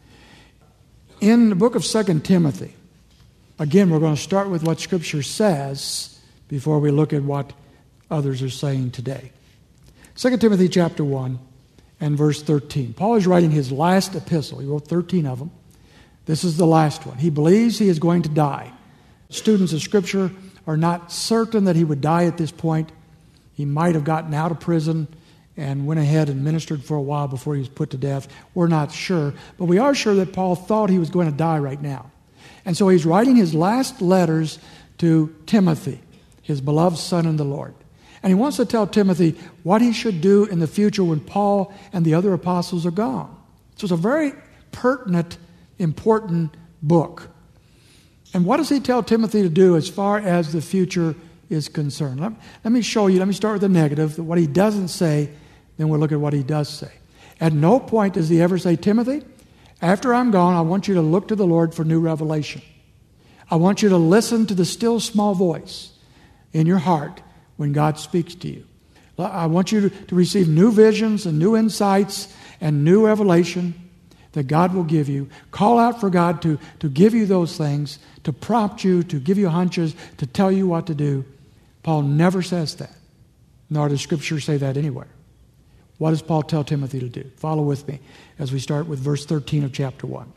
In the book of Second Timothy, again, we're going to start with what Scripture says before we look at what others are saying today. Second Timothy chapter one and verse thirteen. Paul is writing his last epistle. He wrote thirteen of them. This is the last one. He believes he is going to die. Students of Scripture are not certain that he would die at this point. He might have gotten out of prison and went ahead and ministered for a while before he was put to death. We're not sure. But we are sure that Paul thought he was going to die right now. And so he's writing his last letters to Timothy, his beloved son in the Lord. And he wants to tell Timothy what he should do in the future when Paul and the other apostles are gone. So it's a very pertinent, important book. And what does he tell Timothy to do as far as the future is concerned? Let, let me show you. Let me start with the negative, what he doesn't say, then we'll look at what he does say. At no point does he ever say, Timothy, after I'm gone, I want you to look to the Lord for new revelation. I want you to listen to the still small voice in your heart when God speaks to you. I want you to, to receive new visions and new insights and new revelation that God will give you. Call out for God to, to give you those things, to prompt you, to give you hunches, to tell you what to do. Paul never says that, nor does Scripture say that anywhere. What does Paul tell Timothy to do? Follow with me as we start with verse thirteen of chapter one.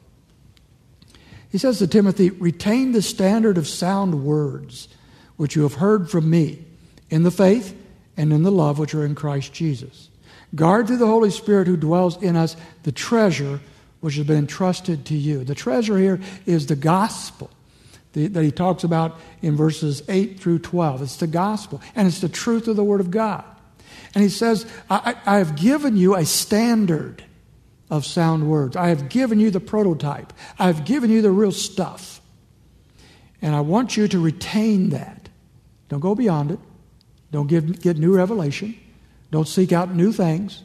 He says to Timothy, retain the standard of sound words which you have heard from me in the faith and in the love which are in Christ Jesus. Guard through the Holy Spirit who dwells in us the treasure which has been entrusted to you. The treasure here is the gospel the, that he talks about in verses eight through twelve. It's the gospel, and it's the truth of the Word of God. And he says, I, I have given you a standard of sound words. I have given you the prototype. I have given you the real stuff. And I want you to retain that. Don't go beyond it. Don't give, get new revelation. Don't seek out new things.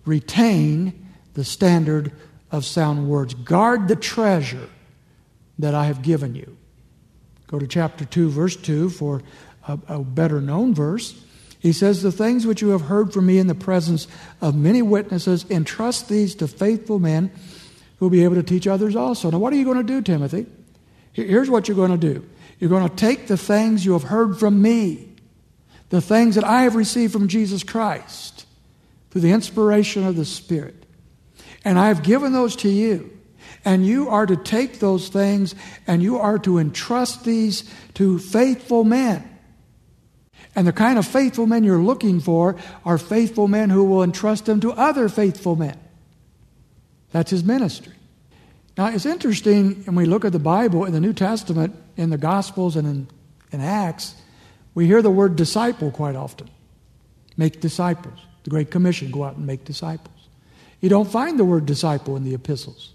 Retain the standard of sound words. Guard the treasure that I have given you. Go to chapter two, verse two for a, a better known verse. He says, the things which you have heard from me in the presence of many witnesses, entrust these to faithful men who will be able to teach others also. Now, what are you going to do, Timothy? Here's what you're going to do. You're going to take the things you have heard from me, the things that I have received from Jesus Christ, through the inspiration of the Spirit, and I have given those to you. And you are to take those things and you are to entrust these to faithful men. And the kind of faithful men you're looking for are faithful men who will entrust them to other faithful men. That's his ministry. Now, it's interesting when we look at the Bible in the New Testament, in the Gospels and in, in Acts, we hear the word disciple quite often. Make disciples. The Great Commission, go out and make disciples. You don't find the word disciple in the epistles,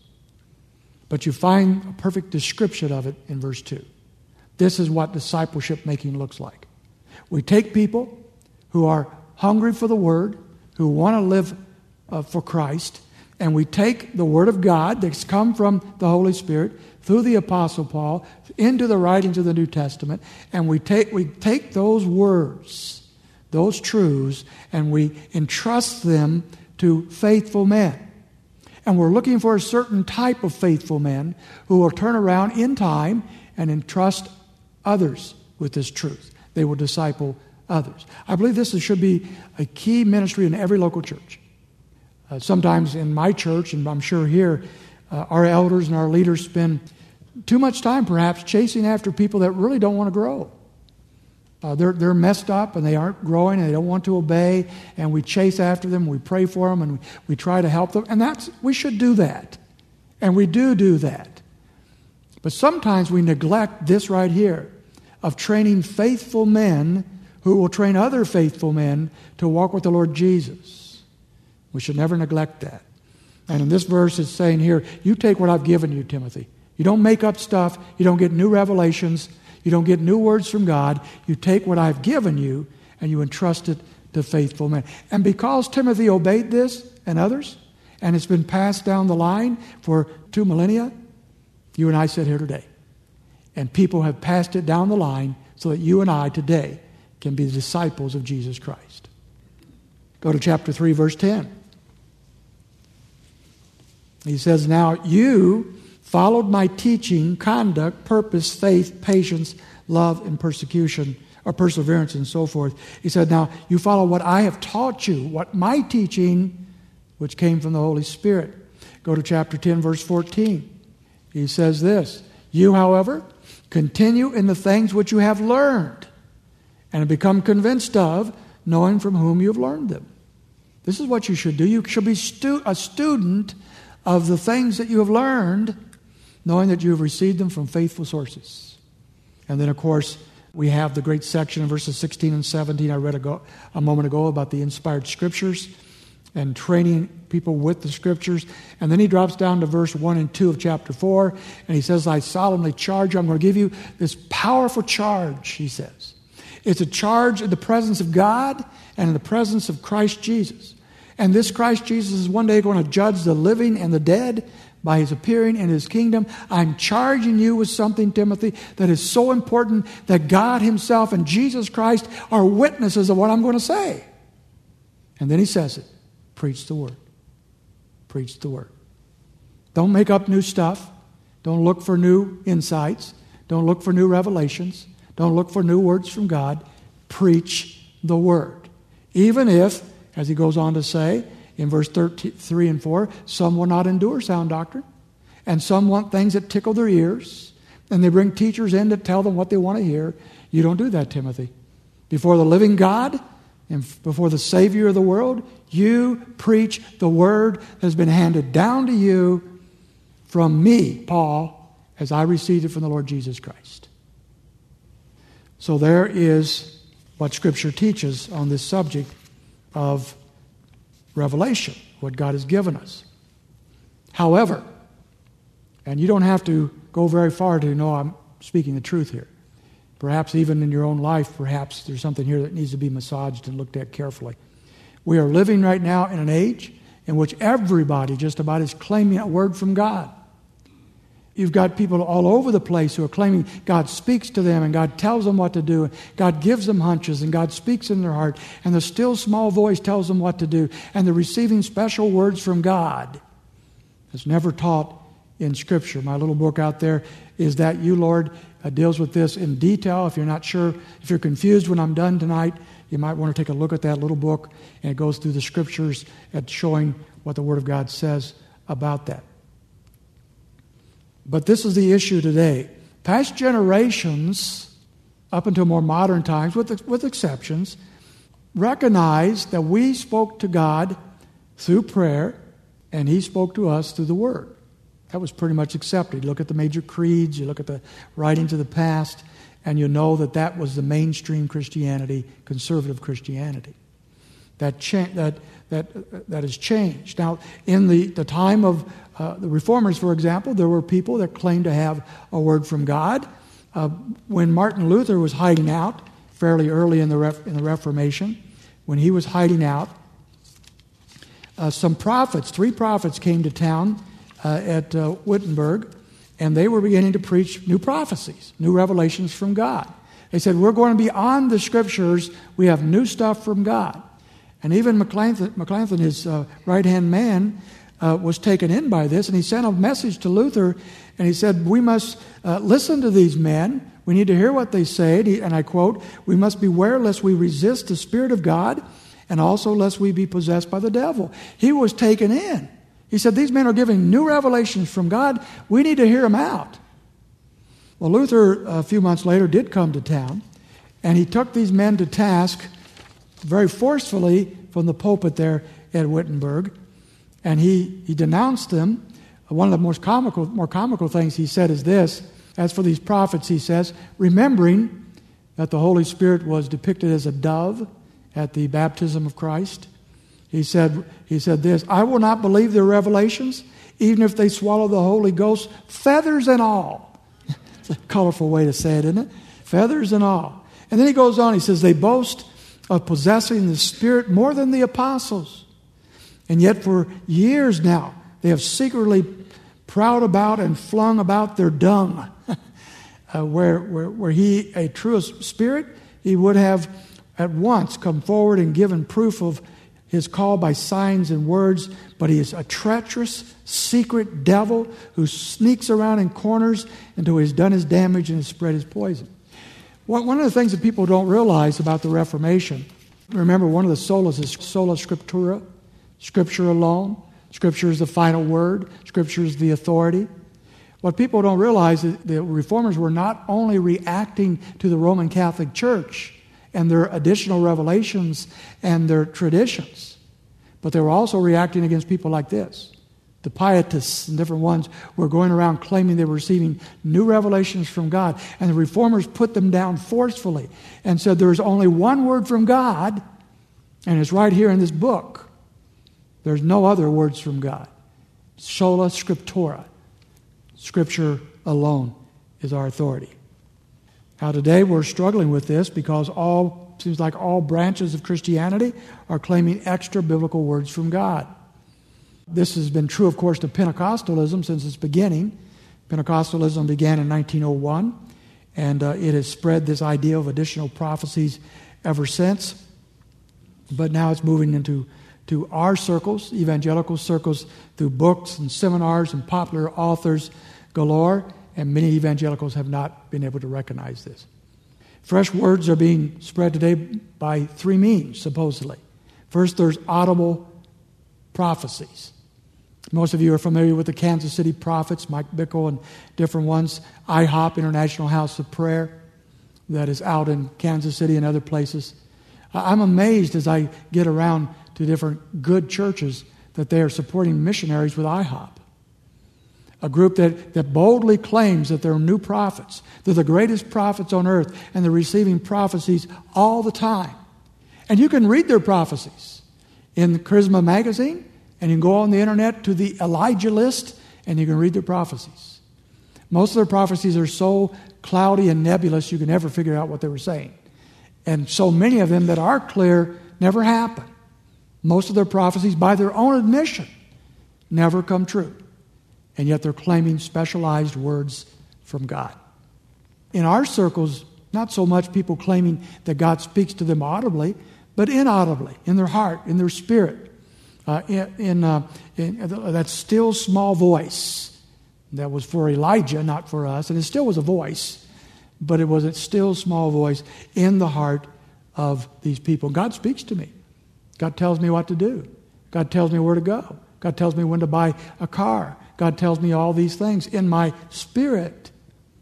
but you find a perfect description of it in verse two. This is what discipleship making looks like. We take people who are hungry for the Word, who want to live uh, for Christ, and we take the Word of God that's come from the Holy Spirit through the Apostle Paul into the writings of the New Testament, and we take we take those words, those truths, and we entrust them to faithful men. And we're looking for a certain type of faithful men who will turn around in time and entrust others with this truth. They will disciple others. I believe this should be a key ministry in every local church. Uh, sometimes in my church, and I'm sure here, uh, our elders and our leaders spend too much time perhaps chasing after people that really don't want to grow. Uh, they're, they're messed up and they aren't growing and they don't want to obey, and we chase after them, we pray for them, and we, we try to help them. And that's we should do that. And we do do that. But sometimes we neglect this right here of training faithful men who will train other faithful men to walk with the Lord Jesus. We should never neglect that. And in this verse it's saying here, you take what I've given you, Timothy. You don't make up stuff. You don't get new revelations. You don't get new words from God. You take what I've given you and you entrust it to faithful men. And because Timothy obeyed this and others, and it's been passed down the line for two millennia, you and I sit here today. And people have passed it down the line so that you and I today can be the disciples of Jesus Christ. Go to chapter three, verse ten. He says, now you followed my teaching, conduct, purpose, faith, patience, love, and persecution, or perseverance, and so forth. He said, now you follow what I have taught you, what my teaching, which came from the Holy Spirit. Go to chapter ten, verse fourteen. He says this, you, however, continue in the things which you have learned and have become convinced of, knowing from whom you have learned them. This is what you should do. You should be stu- a student of the things that you have learned, knowing that you have received them from faithful sources. And then, of course, we have the great section in verses sixteen and seventeen I read ago, a moment ago about the inspired Scriptures and training people with the Scriptures. And then he drops down to verse one and two of chapter four, and he says, I solemnly charge you, I'm going to give you this powerful charge, he says. It's a charge in the presence of God and in the presence of Christ Jesus. And this Christ Jesus is one day going to judge the living and the dead by his appearing in his kingdom. I'm charging you with something, Timothy, that is so important that God himself and Jesus Christ are witnesses of what I'm going to say. And then he says it. Preach the word. Preach the word. Don't make up new stuff. Don't look for new insights. Don't look for new revelations. Don't look for new words from God. Preach the word. Even if, as he goes on to say in verse three and four, some will not endure sound doctrine, and some want things that tickle their ears, and they bring teachers in to tell them what they want to hear. You don't do that, Timothy. Before the living God and before the Savior of the world, you preach the word that has been handed down to you from me, Paul, as I received it from the Lord Jesus Christ. So there is what Scripture teaches on this subject of revelation, what God has given us. However, and you don't have to go very far to know I'm speaking the truth here. Perhaps even in your own life, perhaps there's something here that needs to be massaged and looked at carefully. We are living right now in an age in which everybody just about is claiming a word from God. You've got people all over the place who are claiming God speaks to them and God tells them what to do. God gives them hunches and God speaks in their heart. And the still small voice tells them what to do. And they're receiving special words from God. It's never taught in Scripture. My little book out there, Is That You, Lord, uh, deals with this in detail. If you're not sure, if you're confused when I'm done tonight, you might want to take a look at that little book. And it goes through the Scriptures at showing what the Word of God says about that. But this is the issue today. Past generations, up until more modern times, with, with exceptions, recognized that we spoke to God through prayer, and He spoke to us through the Word. That was pretty much accepted. You look at the major creeds, you look at the writings of the past, and you know that that was the mainstream Christianity, conservative Christianity. That cha- that that that has changed. Now, in the, the time of uh, the Reformers, for example, there were people that claimed to have a word from God. Uh, when Martin Luther was hiding out, fairly early in the Ref- in the Reformation, when he was hiding out, uh, some prophets, three prophets, came to town uh, at uh, Wittenberg, and they were beginning to preach new prophecies, new revelations from God. They said, we're going to be on the Scriptures. We have new stuff from God. And even Melanchthon, Melanchthon his uh, right-hand man, uh, was taken in by this, and he sent a message to Luther, and he said, we must uh, listen to these men. We need to hear what they say. And I quote, we must beware lest we resist the Spirit of God, and also lest we be possessed by the devil. He was taken in. He said, these men are giving new revelations from God. We need to hear them out. Well, Luther, a few months later, did come to town, and he took these men to task very forcefully from the pulpit there at Wittenberg, and he, he denounced them. One of the most comical, more comical things he said is this: as for these prophets, he says, remembering that the Holy Spirit was depicted as a dove at the baptism of Christ, he said, he said this, I will not believe their revelations, even if they swallow the Holy Ghost, feathers and all. It's a colorful way to say it, isn't it? Feathers and all. And then he goes on, he says, they boast of possessing the Spirit more than the apostles. And yet for years now, they have secretly proud about and flung about their dung. uh, where, where, where he, a true spirit, he would have at once come forward and given proof of his call by signs and words, but he is a treacherous, secret devil who sneaks around in corners until he's done his damage and has spread his poison. One of the things that people don't realize about the Reformation, remember one of the solas is sola scriptura, Scripture alone. Scripture is the final word. Scripture is the authority. What people don't realize is the Reformers were not only reacting to the Roman Catholic Church and their additional revelations and their traditions, but they were also reacting against people like this. The Pietists and different ones were going around claiming they were receiving new revelations from God, and the Reformers put them down forcefully and said there is only one word from God, and it's right here in this book. There's no other words from God. Sola scriptura. Scripture alone is our authority. Now today we're struggling with this because all seems like all branches of Christianity are claiming extra biblical words from God. This has been true, of course, to Pentecostalism since its beginning. Pentecostalism began in nineteen oh one, and uh, it has spread this idea of additional prophecies ever since. But now it's moving into to our circles, evangelical circles, through books and seminars and popular authors galore, and many evangelicals have not been able to recognize this. Fresh words are being spread today by three means, supposedly. First, there's audible prophecies. Most of you are familiar with the Kansas City Prophets, Mike Bickle and different ones. I HOP, International House of Prayer, that is out in Kansas City and other places. I'm amazed as I get around to different good churches that they are supporting missionaries with I HOP. A group that, that boldly claims that they're new prophets. They're the greatest prophets on earth, and they're receiving prophecies all the time. And you can read their prophecies in the Charisma magazine, and you can go on the internet to the Elijah list, and you can read their prophecies. Most of their prophecies are so cloudy and nebulous you can never figure out what they were saying. And so many of them that are clear never happen. Most of their prophecies, by their own admission, never come true. And yet they're claiming specialized words from God. In our circles, not so much people claiming that God speaks to them audibly, but inaudibly, in their heart, in their spirit, uh, in, in, uh, in that still small voice that was for Elijah, not for us, and it still was a voice, but it was a still small voice in the heart of these people. God speaks to me. God tells me what to do. God tells me where to go. God tells me when to buy a car. God tells me all these things in my spirit.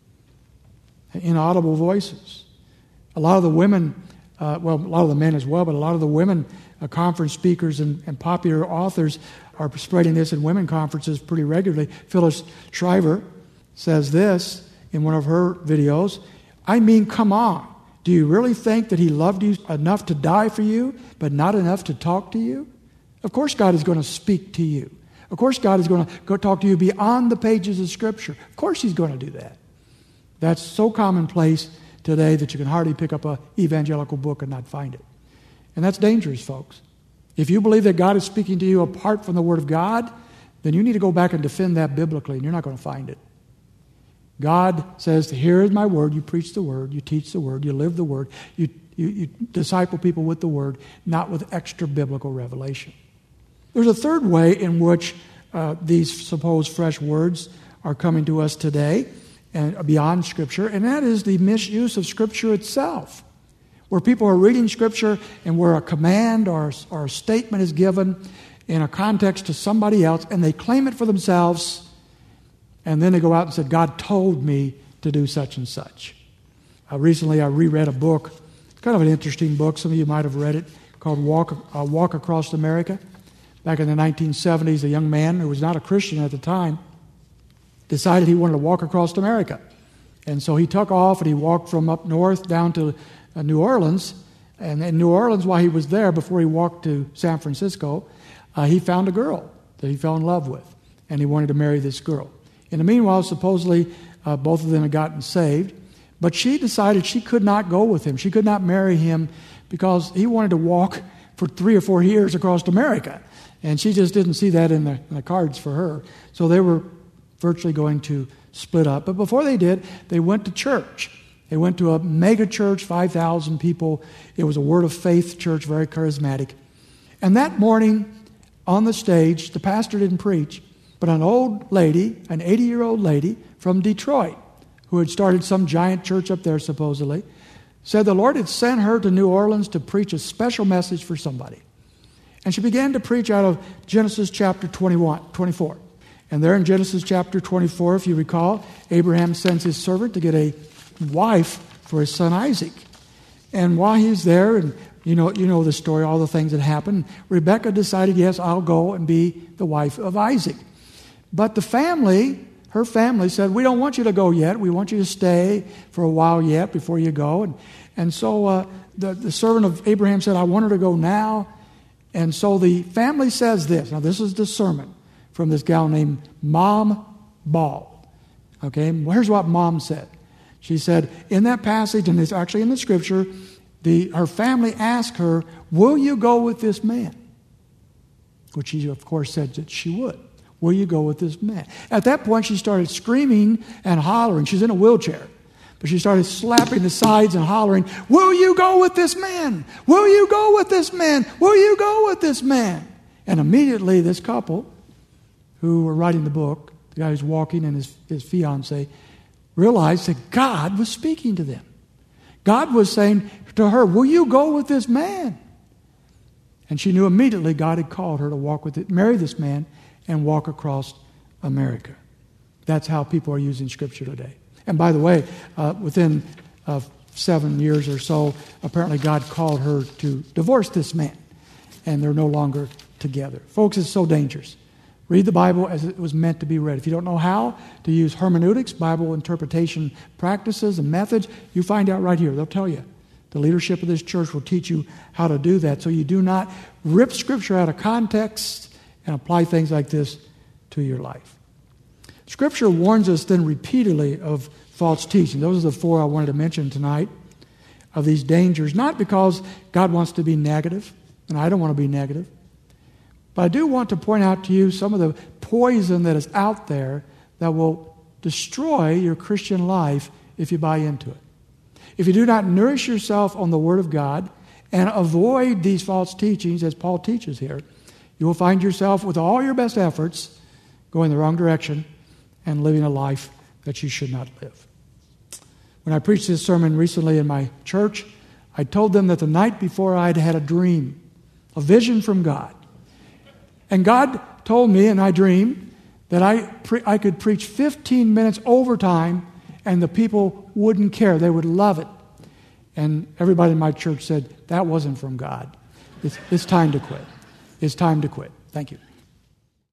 Inaudible voices. A lot of the women, uh, well, a lot of the men as well, but a lot of the women uh, conference speakers and, and popular authors are spreading this in women conferences pretty regularly. Phyllis Shriver says this in one of her videos, I mean, come on. Do you really think that he loved you enough to die for you, but not enough to talk to you? Of course God is going to speak to you. Of course God is going to go talk to you beyond the pages of Scripture. Of course He's going to do that. That's so commonplace today that you can hardly pick up an evangelical book and not find it. And that's dangerous, folks. If you believe that God is speaking to you apart from the Word of God, then you need to go back and defend that biblically, and you're not going to find it. God says, here is my word. You preach the word. You teach the word. You live the word. You, you, you disciple people with the word, not with extra biblical revelation. There's a third way in which uh, these supposed fresh words are coming to us today and beyond Scripture, and that is the misuse of Scripture itself, where people are reading Scripture and where a command or, or a statement is given in a context to somebody else, and they claim it for themselves, and then they go out and say, God told me to do such and such. Uh, recently I reread a book, it's kind of an interesting book, some of you might have read it, called Walk, uh, Walk Across America. Back in the nineteen seventies, a young man who was not a Christian at the time decided he wanted to walk across America. And so he took off and he walked from up north down to uh, New Orleans. And in New Orleans, while he was there, before he walked to San Francisco, uh, he found a girl that he fell in love with. And he wanted to marry this girl. In the meanwhile, supposedly, uh, both of them had gotten saved. But she decided she could not go with him. She could not marry him because he wanted to walk for three or four years across America. And she just didn't see that in the, in the cards for her. So they were virtually going to split up. But before they did, they went to church. They went to a mega church, five thousand people. It was a Word of Faith church, very charismatic. And that morning on the stage, the pastor didn't preach, but an old lady, an eighty-year-old lady from Detroit, who had started some giant church up there supposedly, said the Lord had sent her to New Orleans to preach a special message for somebody. And she began to preach out of Genesis chapter twenty-one, twenty-four. And there in Genesis chapter twenty-four, if you recall, Abraham sends his servant to get a wife for his son Isaac. And while he's there, and you know, you know the story, all the things that happened, Rebekah decided, yes, I'll go and be the wife of Isaac. But the family, her family said, we don't want you to go yet. We want you to stay for a while yet before you go. And, and so uh, the, the servant of Abraham said, I want her to go now. And so the family says this. Now, this is the sermon from this gal named Mom Ball. Okay, here's what Mom said. She said, in that passage, and it's actually in the Scripture, the, her family asked her, will you go with this man? Which she, of course, said that she would. Will you go with this man? At that point, she started screaming and hollering. She's in a wheelchair. But she started slapping the sides and hollering, will you go with this man? Will you go with this man? Will you go with this man? And immediately this couple who were writing the book, the guy who's walking and his, his fiancée, realized that God was speaking to them. God was saying to her, will you go with this man? And she knew immediately God had called her to walk with it, marry this man and walk across America. That's how people are using Scripture today. And by the way, uh, within uh, seven years or so, apparently God called her to divorce this man. And they're no longer together. Folks, it's so dangerous. Read the Bible as it was meant to be read. If you don't know how to use hermeneutics, Bible interpretation practices and methods, you find out right here. They'll tell you. The leadership of this church will teach you how to do that so you do not rip Scripture out of context and apply things like this to your life. Scripture warns us then repeatedly of false teaching. Those are the four I wanted to mention tonight, of these dangers, not because God wants to be negative, and I don't want to be negative, but I do want to point out to you some of the poison that is out there that will destroy your Christian life if you buy into it. If you do not nourish yourself on the Word of God and avoid these false teachings, as Paul teaches here, you will find yourself with all your best efforts going the wrong direction and living a life that you should not live. When I preached this sermon recently in my church, I told them that the night before I'd had a dream, a vision from God. And God told me, and I dreamed, that I pre- I could preach fifteen minutes overtime and the people wouldn't care. They would love it. And everybody in my church said, that wasn't from God. It's, it's time to quit. It's time to quit. Thank you.